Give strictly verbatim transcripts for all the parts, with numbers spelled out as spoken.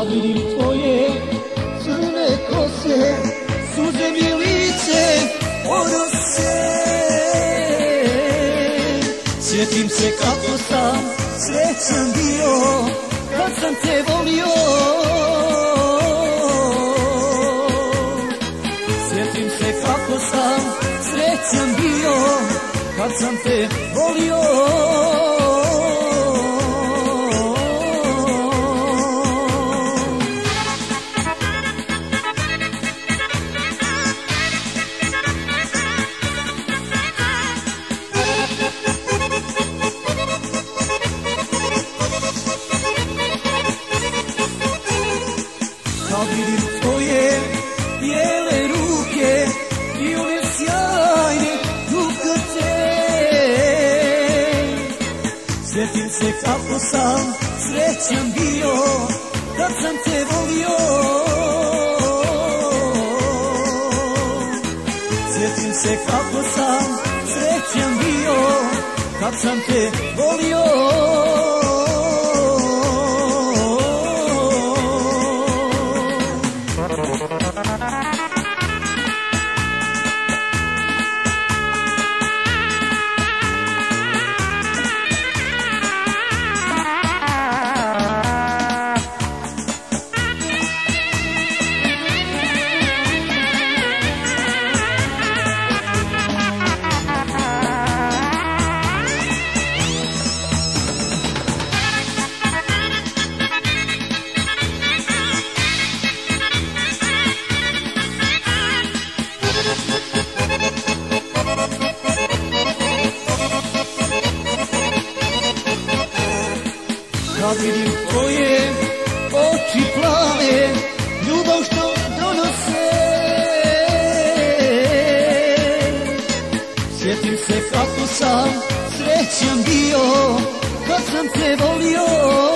Kad vidim tvoje crne kose, suze mi lice odnose. Sjetim se kako sam srećan bio kad sam te volio. Sjetim se kako sam srećan bio kad sam te volio. Kad vidim tvoje bijele ruke i one sjajne dukate, sjetim se kako sam srećan bio kad sam te volio. Sjetim se kako sam srećan bio kad sam te volio. Kad vidim tvoje oči plave, ljubav što donose, sjetim se kako sam srećan bio kad sam te volio.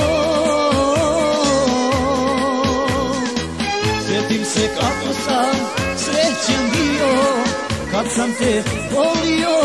Sjetim se kako sam srećan bio kad sam te volio.